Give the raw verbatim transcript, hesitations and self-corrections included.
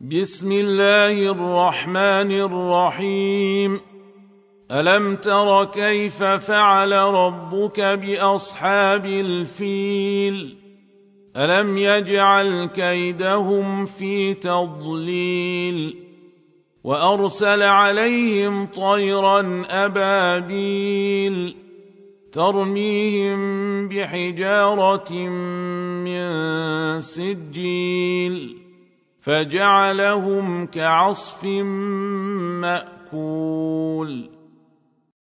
بسم الله الرحمن الرحيم. ألم تر كيف فعل ربك بأصحاب الفيل؟ ألم يجعل كيدهم في تضليل وأرسل عليهم طيرا أبابيل ترميهم بحجارة من سجيل فجعلهم كعصف مأكول.